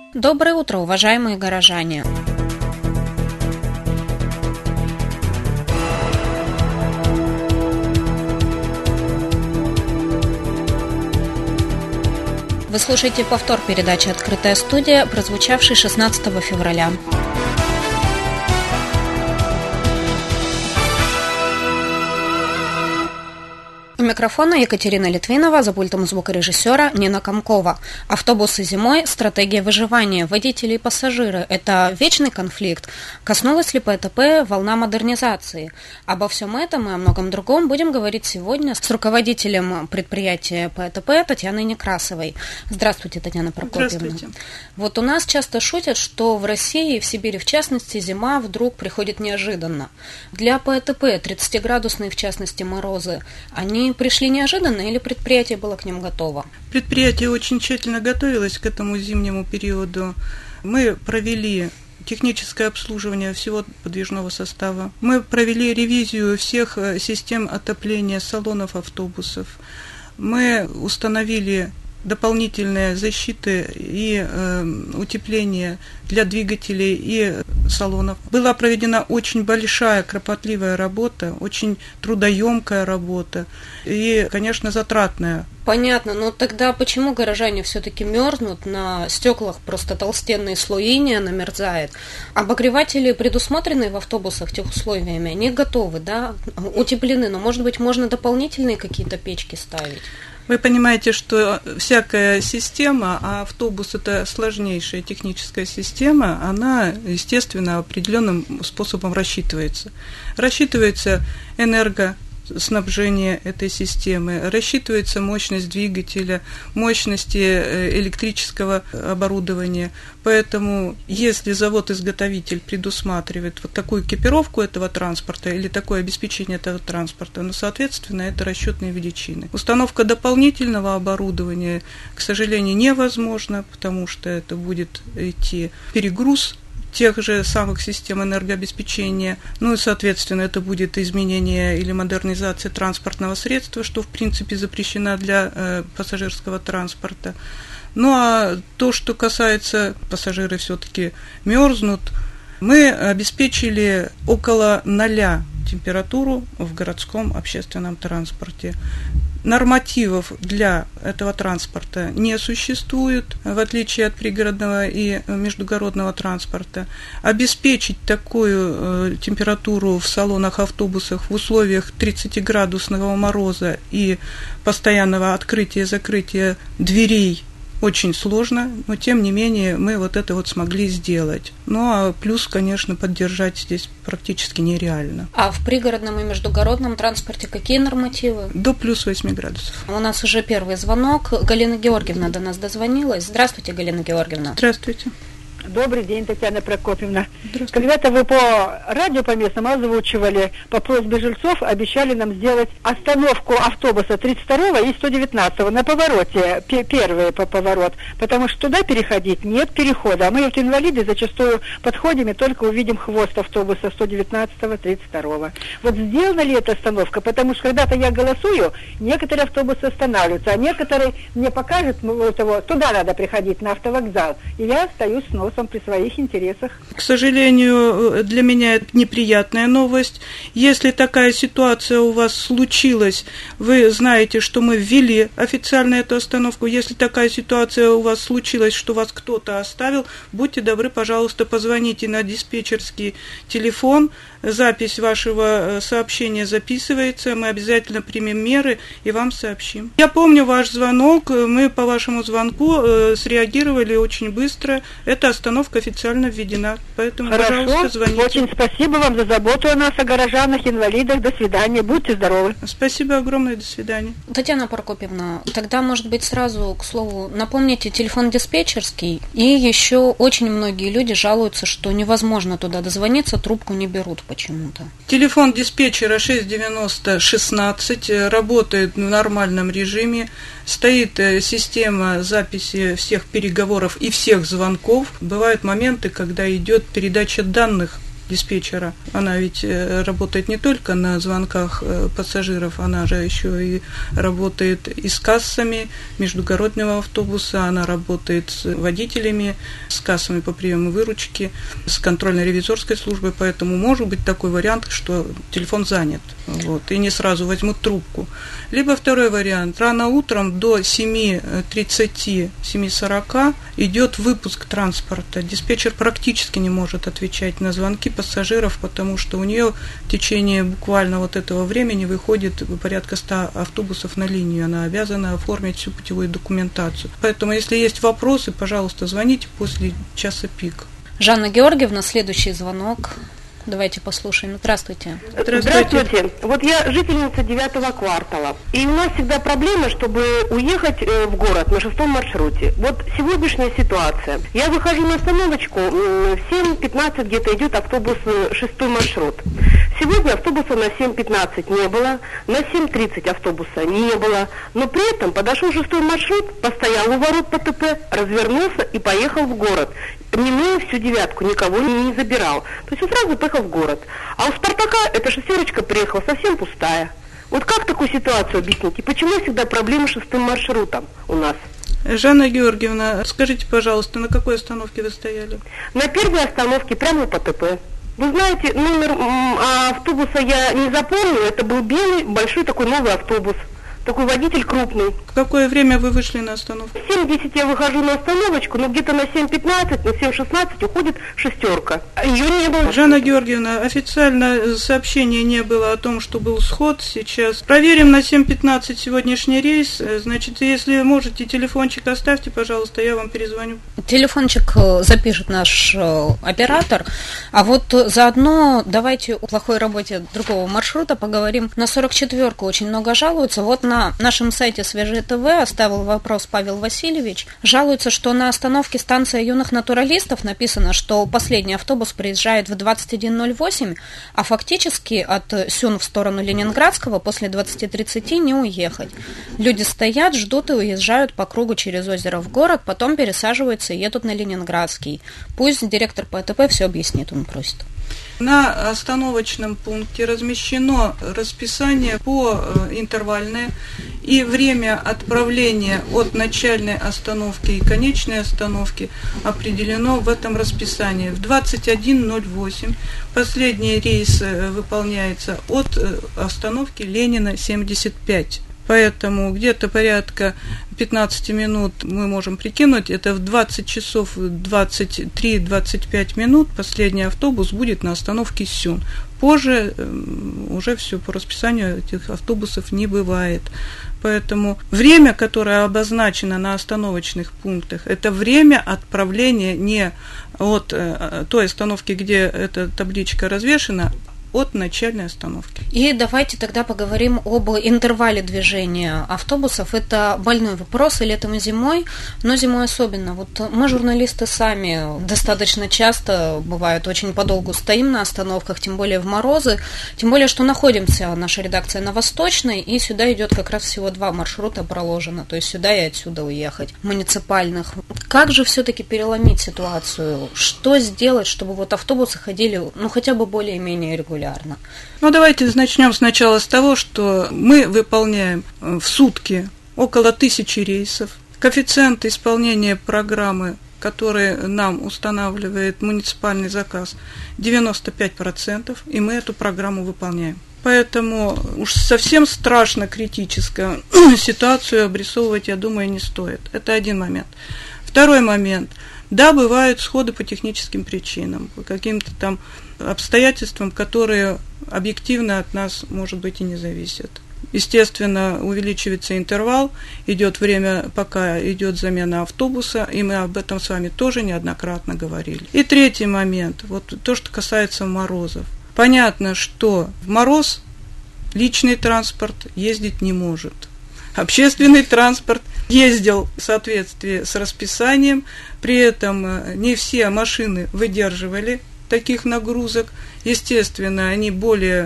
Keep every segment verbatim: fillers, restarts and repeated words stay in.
Доброе утро, уважаемые горожане! Вы слушаете повтор передачи «Открытая студия», прозвучавшей шестнадцатого февраля. У микрофона Екатерина Литвинова, за пультом звукорежиссера Нина Комкова. Автобусы зимой – стратегия выживания. Водители и пассажиры – это вечный конфликт. Коснулась ли ПТП волна модернизации? Обо всем этом и о многом другом будем говорить сегодня с руководителем предприятия ПТП Татьяной Некрасовой. Здравствуйте, Татьяна Прокопьевна. Здравствуйте. Вот у нас часто шутят, что в России и в Сибири, в частности, зима вдруг приходит неожиданно. Для ПТП тридцатиградусные, в частности, морозы, они пришли неожиданно или предприятие было к ним готово? Предприятие очень тщательно готовилось к этому зимнему периоду. Мы провели техническое обслуживание всего подвижного состава. Мы провели ревизию всех систем отопления салонов автобусов. Мы установили дополнительные защиты и э, утепления для двигателей и салонов. Была проведена очень большая, кропотливая работа, очень трудоемкая работа и, конечно, затратная. Понятно, но тогда почему горожане все-таки мерзнут? На стеклах просто толстенные слои не намерзает. Обогреватели, предусмотренные в автобусах тех условиями, они готовы, да, утеплены, но, может быть, можно дополнительные какие-то печки ставить? Вы понимаете, что всякая система, а автобус – это сложнейшая техническая система, она, естественно, определенным способом рассчитывается. Рассчитывается энергоснабжение этой системы, рассчитывается мощность двигателя, мощности электрического оборудования. Поэтому, если завод-изготовитель предусматривает вот такую экипировку этого транспорта или такое обеспечение этого транспорта, ну, соответственно, это расчетные величины. Установка дополнительного оборудования, к сожалению, невозможна, потому что это будет идти перегруз тех же самых систем энергообеспечения. Ну и, соответственно, это будет изменение или модернизация транспортного средства, что, в принципе, запрещено для э, пассажирского транспорта. Ну а то, что касается, пассажиры все-таки мерзнут, мы обеспечили около ноля температуру в городском общественном транспорте. Нормативов для этого транспорта не существует, в отличие от пригородного и междугородного транспорта. Обеспечить такую температуру в салонах автобусов в условиях тридцатиградусного мороза и постоянного открытия и закрытия дверей очень сложно, но тем не менее мы вот это вот смогли сделать. Ну а плюс, конечно, поддержать здесь практически нереально. А в пригородном и междугородном транспорте какие нормативы? До плюс восемь градусов. У нас уже первый звонок. Галина Георгиевна до нас дозвонилась. Здравствуйте, Галина Георгиевна. Здравствуйте. Добрый день, Татьяна Прокопьевна. Когда-то вы по радио по местному озвучивали, по просьбе жильцов обещали нам сделать остановку автобуса тридцать второго и сто девятнадцатого на повороте, первый по поворот, потому что туда переходить нет перехода. А мы вот инвалиды зачастую подходим и только увидим хвост автобуса сто девятнадцатого, тридцать второго. Вот сделана ли эта остановка? Потому что когда-то я голосую, некоторые автобусы останавливаются, а некоторые мне покажут, вот его, туда надо приходить, на автовокзал, и я остаюсь с носом при своих интересах. К сожалению, для меня это неприятная новость. Если такая ситуация у вас случилась, вы знаете, что мы ввели официально эту остановку. Если такая ситуация у вас случилась, что вас кто-то оставил, будьте добры, пожалуйста, позвоните на диспетчерский телефон. Запись вашего сообщения записывается, мы обязательно примем меры и вам сообщим. Я помню ваш звонок, мы по вашему звонку среагировали очень быстро. Эта остановка официально введена, поэтому, Хорошо. Пожалуйста, звоните. Очень спасибо вам за заботу о нас, о горожанах, инвалидах. До свидания, будьте здоровы. Спасибо огромное, до свидания. Татьяна Прокопьевна, тогда, может быть, сразу, к слову, напомните телефон диспетчерский, и еще очень многие люди жалуются, что невозможно туда дозвониться, трубку не берут почему-то. Телефон диспетчера шесть девяносто шестнадцать работает в нормальном режиме. Стоит система записи всех переговоров и всех звонков. Бывают моменты, когда идет передача данных диспетчера. Она ведь работает не только на звонках пассажиров, она же еще и работает и с кассами междугороднего автобуса, она работает с водителями, с кассами по приему выручки, с контрольно-ревизорской службой, поэтому может быть такой вариант, что телефон занят, вот, и не сразу возьмут трубку. Либо второй вариант, рано утром до семь тридцать, семь сорок идет выпуск транспорта. Диспетчер практически не может отвечать на звонки пассажиров, потому что у нее в течение буквально вот этого времени выходит порядка ста автобусов на линию. Она обязана оформить всю путевую документацию. Поэтому, если есть вопросы, пожалуйста, звоните после часа пик. Жанна Георгиевна, следующий звонок. Давайте послушаем. Здравствуйте. Здравствуйте. Здравствуйте. Вот я жительница девятого квартала. И у нас всегда проблема, чтобы уехать в город на шестом маршруте. Вот сегодняшняя ситуация. Я выхожу на остановочку, в семь пятнадцать где-то идет автобус шестой маршрут. Сегодня автобуса на семь пятнадцать не было, на семь тридцать автобуса не было. Но при этом подошел шестой маршрут, постоял у ворот ПТП, развернулся и поехал в город. Минуя всю девятку, никого не, не забирал. То есть он сразу поехал в город. А у «Спартака» эта шестерочка приехала совсем пустая. Вот как такую ситуацию объяснить? И почему всегда проблемы с шестым маршрутом у нас? Жанна Георгиевна, скажите, пожалуйста, на какой остановке вы стояли? На первой остановке, прямо у ПТП. Вы знаете, номер автобуса я не запомнила. Это был белый, большой такой новый автобус. Такой водитель крупный. В какое время вы вышли на остановку? В семь десять я выхожу на остановочку, но где-то на семь пятнадцать, на семь шестнадцать уходит шестерка. Ее не было. Жанна Георгиевна, официально сообщения не было о том, что был сход сейчас. Проверим на семь пятнадцать сегодняшний рейс. Значит, если можете, телефончик оставьте, пожалуйста, я вам перезвоню. Телефончик запишет наш оператор. А вот заодно давайте о плохой работе другого маршрута поговорим. На сорок четвёрку очень много жалуются. Вот на нашем сайте Свежее ТВ оставил вопрос Павел Васильевич. Жалуется, что на остановке станция юных натуралистов написано, что последний автобус приезжает в двадцать один ноль восемь, а фактически от Сюн в сторону Ленинградского после двадцати тридцати не уехать. Люди стоят, ждут и уезжают по кругу через озеро в город, потом пересаживаются и едут на Ленинградский. Пусть директор ПТП все объяснит, он просит. На остановочном пункте размещено расписание по интервальное, и время отправления от начальной остановки и конечной остановки определено в этом расписании. В двадцать один ноль восемь последний рейс выполняется от остановки Ленина семьдесят пять. Поэтому где-то порядка пятнадцать минут мы можем прикинуть, это в двадцать часов двадцать три двадцать пять минут последний автобус будет на остановке Сюн. Позже уже все по расписанию этих автобусов не бывает. Поэтому время, которое обозначено на остановочных пунктах, это время отправления не от той остановки, где эта табличка развешена, от начальной остановки. И давайте тогда поговорим об интервале движения автобусов. Это больной вопрос и летом, и зимой, но зимой особенно. Вот мы, журналисты, сами достаточно часто, бывает, очень подолгу стоим на остановках, тем более в морозы, тем более, что находимся, наша редакция на Восточной, и сюда идет как раз всего два маршрута проложено, то есть сюда и отсюда уехать, муниципальных. Как же все-таки переломить ситуацию? Что сделать, чтобы вот автобусы ходили, ну, хотя бы более-менее регулярно? Ну, давайте начнем сначала с того, что мы выполняем в сутки около тысячи рейсов. Коэффициент исполнения программы, который нам устанавливает муниципальный заказ, девяносто пять процентов, и мы эту программу выполняем. Поэтому уж совсем страшно критическую ситуацию обрисовывать, я думаю, не стоит. Это один момент. Второй момент. Да, бывают сходы по техническим причинам, по каким-то там обстоятельствам, которые объективно от нас, может быть, и не зависят. Естественно, увеличивается интервал, идет время, пока идет замена автобуса, и мы об этом с вами тоже неоднократно говорили. И третий момент, вот то, что касается морозов. Понятно, что в мороз личный транспорт ездить не может. Общественный транспорт ездил в соответствии с расписанием, при этом не все машины выдерживали таких нагрузок. Естественно, они более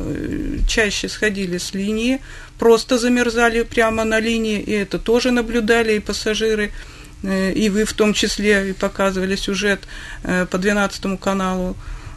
э, чаще сходили с линии, просто замерзали прямо на линии, и это тоже наблюдали и пассажиры, э, и вы в том числе, и показывали сюжет э, по двенадцатому каналу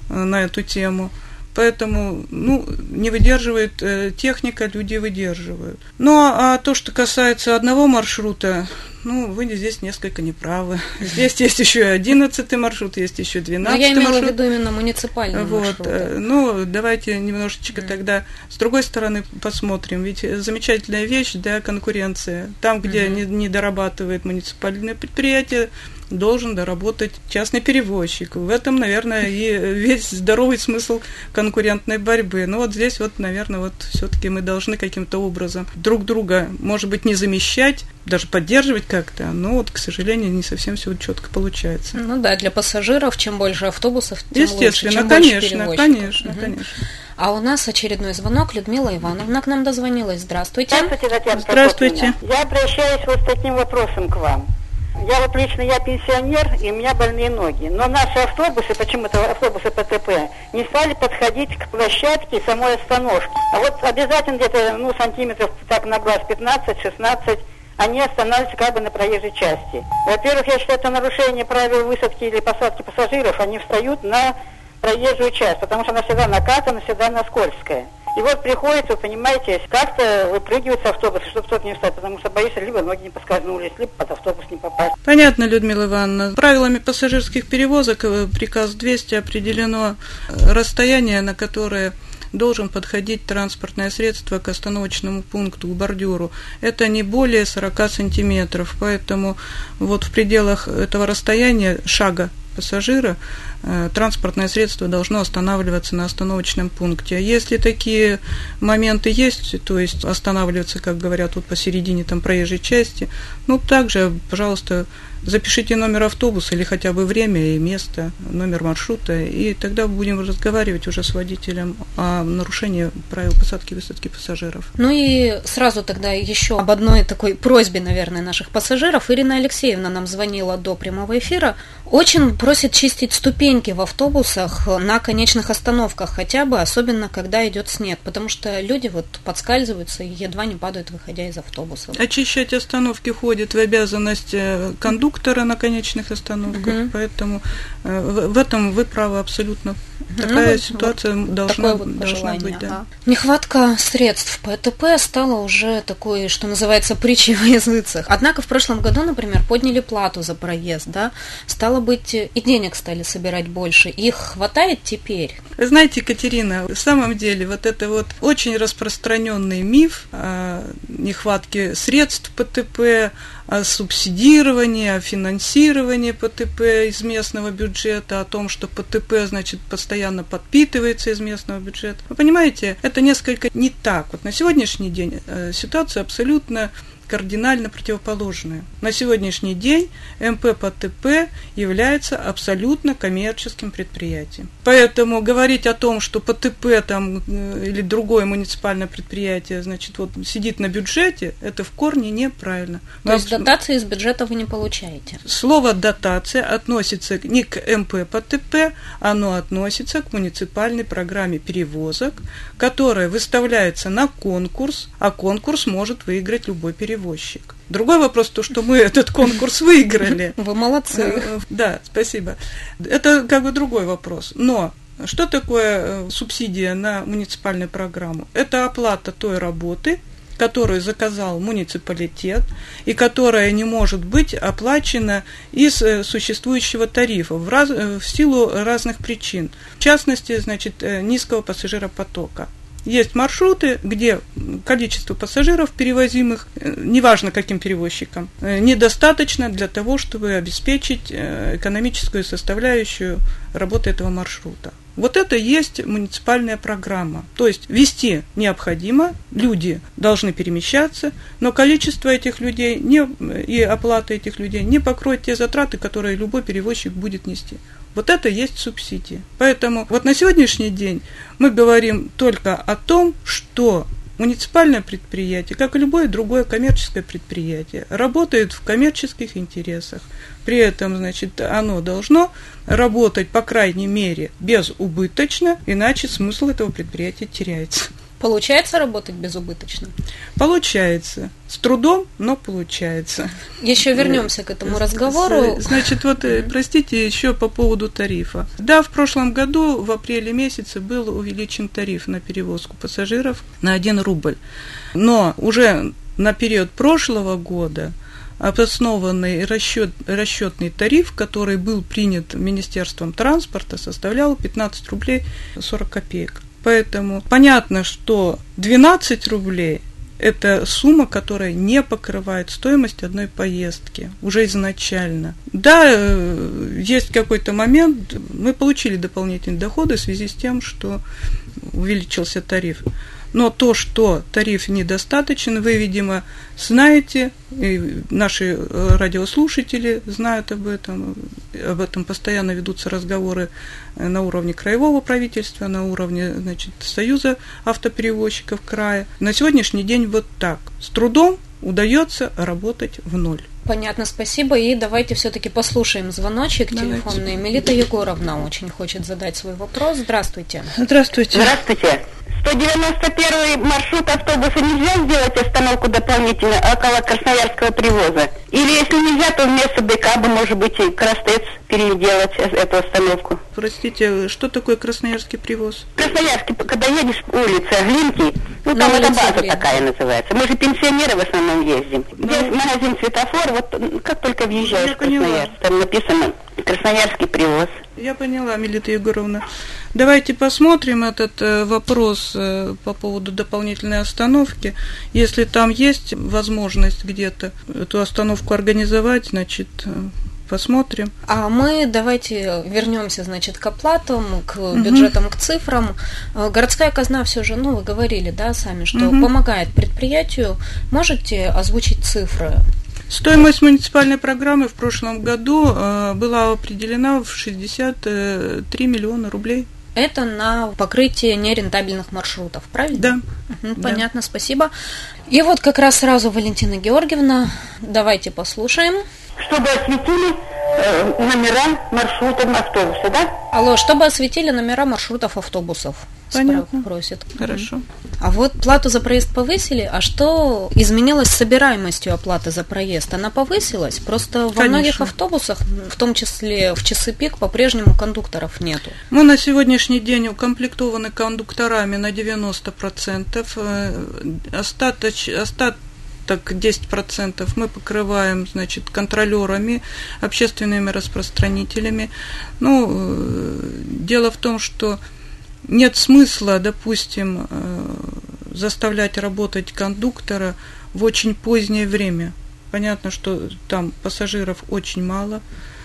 на эту тему. Поэтому, ну, не выдерживает э, техника, люди выдерживают. Ну, а то, что касается одного маршрута, ну, вы здесь несколько неправы. Здесь есть еще и одиннадцатый маршрут, есть еще двенадцатый маршрут. Но я имела в виду именно муниципальный вот. маршрут. Ну, давайте немножечко mm. тогда с другой стороны посмотрим. Ведь замечательная вещь, да, конкуренция. Там, где mm-hmm. не, не дорабатывает муниципальное предприятие, должен доработать частный перевозчик. В этом, наверное, и весь здоровый смысл конкурентной борьбы. Но вот здесь вот, наверное, вот все-таки мы должны каким-то образом друг друга, может быть, не замещать, даже поддерживать как-то, но вот, к сожалению, не совсем все четко получается. Ну да, для пассажиров, чем больше автобусов, тем Естественно, лучше, чем конечно, больше перевозчиков. конечно, угу. конечно. А у нас очередной звонок. Людмила Ивановна к нам дозвонилась. Здравствуйте. Здравствуйте, Татьяна. Здравствуйте. Я обращаюсь вот с таким вопросом к вам. Я вот лично, я пенсионер, и у меня больные ноги. Но наши автобусы, почему-то автобусы ПТП, не стали подходить к площадке самой остановки. А вот обязательно где-то, ну, сантиметров так на глаз пятнадцать-шестнадцать, они останавливаются как бы на проезжей части. Во-первых, я считаю, это нарушение правил высадки или посадки пассажиров. Они встают на проезжую часть, потому что она всегда накатана, всегда она скользкая. И вот приходится, вы понимаете, как-то выпрыгивать с автобуса, чтобы кто-то не встать, потому что боишься, либо ноги не поскользнулись, либо под автобус не попасть. Понятно, Людмила Ивановна. Правилами пассажирских перевозок, приказ двести, определено расстояние, на которое должен подходить транспортное средство к остановочному пункту, к бордюру. Это не более сорок сантиметров, поэтому вот в пределах этого расстояния шага пассажира транспортное средство должно останавливаться на остановочном пункте. Если такие моменты есть, то есть останавливаться, как говорят, вот посередине там проезжей части, ну также, пожалуйста, запишите номер автобуса или хотя бы время и место, номер маршрута, и тогда будем разговаривать уже с водителем о нарушении правил посадки и высадки пассажиров. Ну и сразу тогда еще об одной такой просьбе, наверное, наших пассажиров. Ирина Алексеевна нам звонила до прямого эфира. Очень просит чистить ступеньки в автобусах на конечных остановках хотя бы, особенно когда идет снег, потому что люди вот подскальзываются и едва не падают, выходя из автобуса. Очищать остановки входит в обязанность кондуктора на конечных остановках, угу. Поэтому э, в, в этом вы правы абсолютно. Такая ну, ситуация вот должна, вот должна быть. Да. Ага. Нехватка средств ПТП стала уже такой, что называется, притчей во языцах. Однако в прошлом году, например, подняли плату за проезд, да, стало быть, и денег стали собирать больше. Их хватает теперь? Знаете, Екатерина, в самом деле вот это вот очень распространенный миф о нехватке средств ПТП, о субсидировании, о финансировании ПТП из местного бюджета, о том, что ПТП, значит, постоянно подпитывается из местного бюджета. Вы понимаете, это несколько не так. Вот на сегодняшний день ситуация абсолютно кардинально противоположная. На сегодняшний день МП-ПТП является абсолютно коммерческим предприятием. Поэтому говорить о том, что ПТП там, или другое муниципальное предприятие, значит, вот сидит на бюджете, это в корне неправильно. То Мы есть об... дотации из бюджета вы не получаете? Слово «дотация» относится не к МП-ПТП, оно относится к муниципальной программе перевозок, которая выставляется на конкурс, а конкурс может выиграть любой перевозчик. Другой вопрос, то, что мы этот конкурс выиграли. Вы молодцы. Да, спасибо. Это как бы другой вопрос. Но что такое субсидия на муниципальную программу? Это оплата той работы, которую заказал муниципалитет и которая не может быть оплачена из существующего тарифа в, раз, в силу разных причин. В частности, значит, низкого пассажиропотока. Есть маршруты, где количество пассажиров, перевозимых, неважно каким перевозчиком, недостаточно для того, чтобы обеспечить экономическую составляющую работы этого маршрута. Вот это есть муниципальная программа. То есть вести необходимо, люди должны перемещаться, но количество этих людей не, и оплата этих людей не покроет те затраты, которые любой перевозчик будет нести. Вот это есть субсидии. Поэтому вот на сегодняшний день мы говорим только о том, что муниципальное предприятие, как и любое другое коммерческое предприятие, работает в коммерческих интересах. При этом, значит, оно должно работать, по крайней мере, безубыточно, иначе смысл этого предприятия теряется. Получается работать безубыточно? Получается. С трудом, но получается. Еще вернемся к этому разговору. Значит, вот, простите, еще по поводу тарифа. Да, в прошлом году, в апреле месяце, был увеличен тариф на перевозку пассажиров на один рубль. Но уже на период прошлого года обоснованный расчет, расчетный тариф, который был принят Министерством транспорта, составлял пятнадцать рублей сорок копеек. Поэтому понятно, что двенадцать рублей – это сумма, которая не покрывает стоимость одной поездки уже изначально. Да, есть какой-то момент, мы получили дополнительные доходы в связи с тем, что увеличился тариф. Но то, что тариф недостаточен, вы, видимо, знаете, и наши радиослушатели знают об этом, об этом постоянно ведутся разговоры на уровне краевого правительства, на уровне, значит, Союза автоперевозчиков края. На сегодняшний день вот так. С трудом удается работать в ноль. Понятно, спасибо. И давайте все-таки послушаем звоночек Давайте. телефонный. Мелита Егоровна очень хочет задать свой вопрос. Здравствуйте. Здравствуйте. Здравствуйте. сто девяносто первый маршрут автобуса нельзя сделать остановку дополнительно около Красноярского привоза? Или если нельзя, то вместо Бекаба, может быть, и Крастец переделать эту остановку? Простите, что такое Красноярский привоз? Красноярский, когда едешь улица Глинки, ну там эта база Глинки такая называется. Мы же пенсионеры в основном ездим. Ну, здесь магазин «Светофор», вот как только въезжаешь в Красноярск, там написано «Красноярский привоз». Я поняла, Мелита Егоровна. Давайте посмотрим этот э, вопрос э, по поводу дополнительной остановки. Если там есть возможность где-то эту остановку организовать, значит, э, посмотрим. А мы давайте вернемся, значит, к оплатам, к бюджетам, к цифрам. Городская казна все же, ну, вы говорили, да, сами, что угу. помогает предприятию. Можете озвучить цифры? Стоимость муниципальной программы в прошлом году э, была определена в шестьдесят три миллиона рублей. Это на покрытие нерентабельных маршрутов, правильно? Да. Угу, понятно, да. Спасибо. И вот как раз сразу Валентина Георгиевна, давайте послушаем. Чтобы осветили э, номера маршрутов автобуса, да? Алло, чтобы осветили номера маршрутов автобусов. Понятно. Просит. Хорошо. А вот плату за проезд повысили, а что изменилось с собираемостью оплаты за проезд? Она повысилась? Просто во Конечно. многих автобусах, в том числе в часы пик, по-прежнему кондукторов нету. Мы на сегодняшний день укомплектованы кондукторами на девяносто процентов. Остаточ, остат так десять процентов мы покрываем, значит, контролерами, общественными распространителями. Ну, дело в том, что нет смысла, допустим, заставлять работать кондуктора в очень позднее время. Понятно, что там пассажиров очень мало,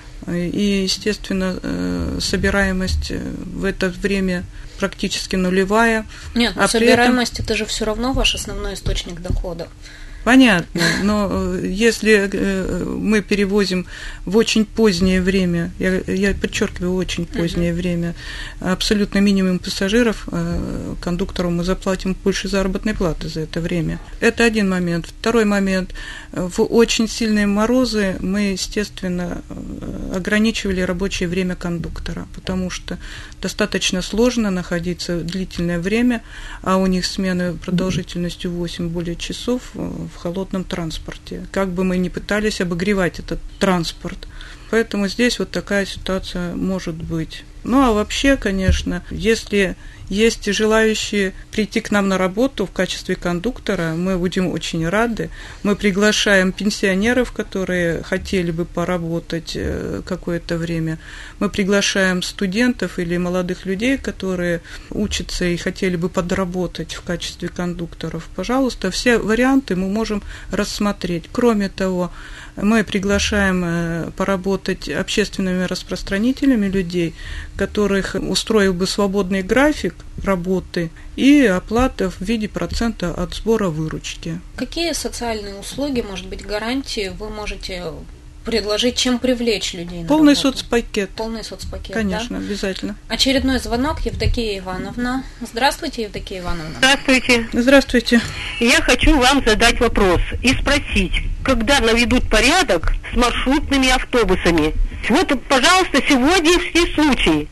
и, естественно, собираемость в это время практически нулевая. Нет, но а собираемость этом... это же все равно ваш основной источник дохода. Понятно, но если мы перевозим в очень позднее время, я, я подчеркиваю, очень позднее uh-huh. время, абсолютно минимум пассажиров, кондуктору мы заплатим больше заработной платы за это время. Это один момент. Второй момент. В очень сильные морозы мы, естественно, ограничивали рабочее время кондуктора, потому что достаточно сложно находиться длительное время, а у них смены продолжительностью восемь более часов в холодном транспорте, как бы мы ни пытались обогревать этот транспорт. Поэтому здесь вот такая ситуация может быть. Ну а вообще, конечно, если есть желающие прийти к нам на работу в качестве кондуктора, мы будем очень рады. Мы приглашаем пенсионеров, которые хотели бы поработать какое-то время. Мы приглашаем студентов или молодых людей, которые учатся и хотели бы подработать в качестве кондукторов. Пожалуйста, все варианты мы можем рассмотреть. Кроме того, мы приглашаем поработать общественными распространителями людей, которых устроил бы свободный график работы и оплата в виде процента от сбора выручки. Какие социальные услуги, может быть, гарантии вы можете предложить, чем привлечь людей на Полный работу? соцпакет. Полный соцпакет, Конечно, да? обязательно. Очередной звонок, Евдокия Ивановна. Здравствуйте, Евдокия Ивановна. Здравствуйте. Здравствуйте. Я хочу вам задать вопрос и спросить, когда наведут порядок с маршрутными автобусами? Вот, пожалуйста, сегодняшний случай.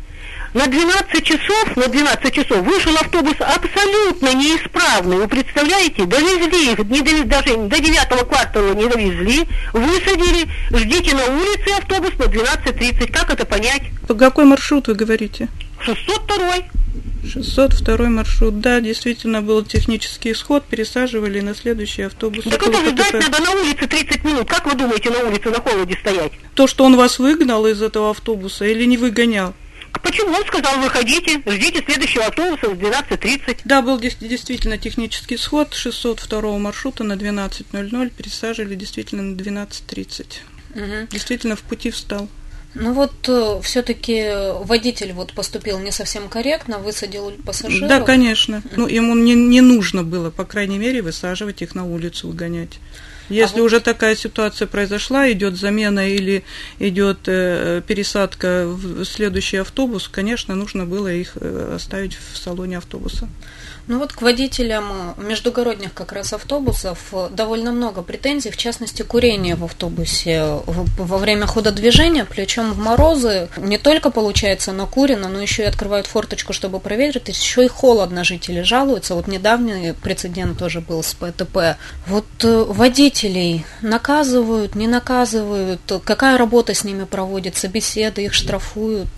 на двенадцать часов, на двенадцать часов вышел автобус абсолютно неисправный. Вы представляете, довезли их, не довез, даже до девятого квартала не довезли, высадили, ждите на улице автобус на двенадцать тридцать. Как это понять? По какой маршрут вы говорите? шестьсот второй. шестьсот второй маршрут. Да, действительно был технический исход, пересаживали на следующий автобус. Так это же ждать надо на улице тридцать минут. Как вы думаете, на улице на холоде стоять? То, что он вас выгнал из этого автобуса или не выгонял? Почему? Он сказал, выходите, ждите следующего автобуса в двенадцать тридцать. Да, был действительно технический сход шестьсот второго маршрута на двенадцать ноль ноль, пересаживали действительно на двенадцать тридцать. Угу. Действительно в пути встал. Ну вот э, все-таки водитель вот поступил не совсем корректно, высадил пассажиров. Да, конечно. Ну, ему не, не нужно было, по крайней мере, высаживать их на улицу, выгонять. Если а вот... уже такая ситуация произошла, идет замена или идет э, пересадка в следующий автобус, конечно, нужно было их э, оставить в салоне автобуса. Ну вот к водителям междугородних как раз автобусов довольно много претензий, в частности, курение в автобусе во время хода движения, причем в морозы не только получается накурено, но еще и открывают форточку, чтобы проветрить, еще и холодно жители жалуются. Вот недавний прецедент тоже был с ПТП. Вот водителей наказывают, не наказывают, какая работа с ними проводится, беседы, их штрафуют.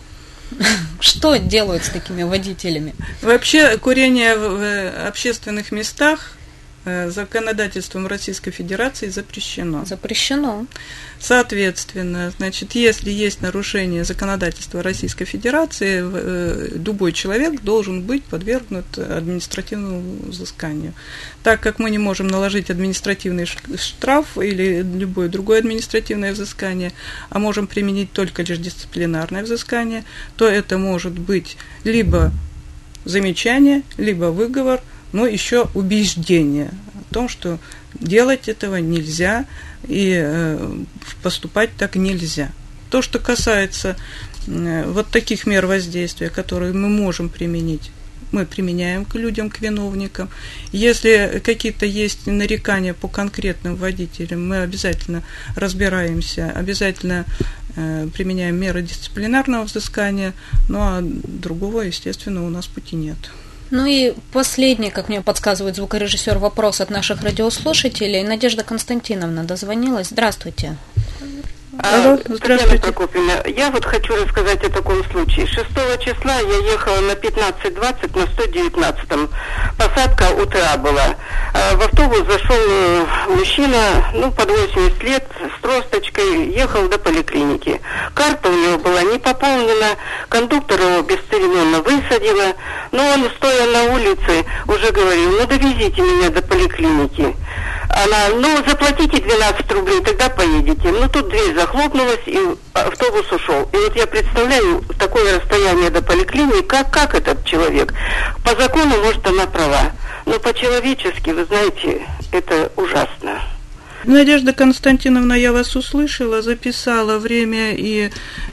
Что делают с такими водителями? Вообще, курение в общественных местах законодательством Российской Федерации запрещено. Запрещено. Соответственно, значит, если есть нарушение законодательства Российской Федерации, любой человек должен быть подвергнут административному взысканию. Так как мы не можем наложить административный штраф или любое другое административное взыскание, а можем применить только лишь дисциплинарное взыскание, то это может быть либо замечание, либо выговор, но еще убеждение о том, что делать этого нельзя и э, поступать так нельзя. То, что касается э, вот таких мер воздействия, которые мы можем применить, мы применяем к людям, к виновникам. Если какие-то есть нарекания по конкретным водителям, мы обязательно разбираемся, обязательно э, применяем меры дисциплинарного взыскания, ну а другого, естественно, у нас пути нет. Ну и последний, как мне подсказывает звукорежиссер, вопрос от наших радиослушателей. Надежда Константиновна дозвонилась. Здравствуйте. А, Татьяна Прокопьевна, я вот хочу рассказать о таком случае. шестого числа я ехала на пятнадцать двадцать на сто девятнадцатом. Посадка утра была. В автобус зашел мужчина, ну, под восемьдесят лет, с тросточкой, ехал до поликлиники. Карта у него была не пополнена, кондуктор его бесцеремонно высадила, но он, стоя на улице, уже говорил: ну, довезите меня до поликлиники. Она: ну, заплатите двенадцать рублей, тогда поедете. Ну, тут дверь захлопнулась, и автобус ушел. И вот я представляю такое расстояние до поликлиники, как, как этот человек. По закону, может, она права, но по-человечески, вы знаете, это ужасно. Надежда Константиновна, я вас услышала, записала время и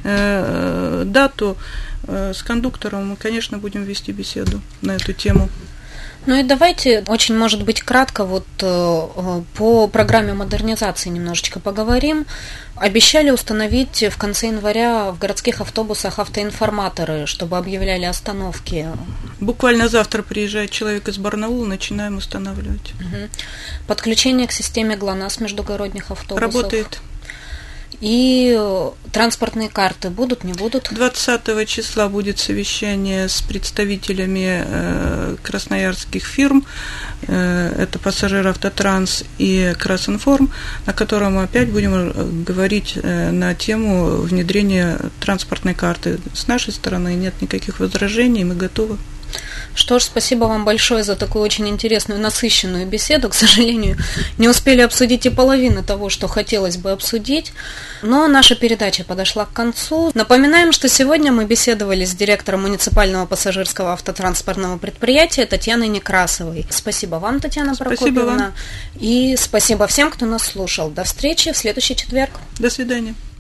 э, дату. Э, с кондуктором мы, конечно, будем вести беседу на эту тему. Ну и давайте, очень, может быть, кратко вот э, по программе модернизации немножечко поговорим. Обещали установить в конце января в городских автобусах автоинформаторы, чтобы объявляли остановки. Буквально завтра приезжает человек из Барнаула, начинаем устанавливать. Угу. Подключение к системе ГЛОНАСС междугородних автобусов. Работает. И транспортные карты будут, не будут? двадцатого числа будет совещание с представителями э, красноярских фирм, э, это Пассажиравтотранс и Красинформ, на котором мы опять будем говорить э, на тему внедрения транспортной карты. С нашей стороны нет никаких возражений, мы готовы. Что ж, спасибо вам большое за такую очень интересную, насыщенную беседу. К сожалению, не успели обсудить и половины того, что хотелось бы обсудить, но наша передача подошла к концу. Напоминаем, что сегодня мы беседовали с директором муниципального пассажирского автотранспортного предприятия Татьяной Некрасовой. Спасибо вам, Татьяна Прокопьевна. Спасибо вам. И спасибо всем, кто нас слушал. До встречи в следующий четверг. До свидания.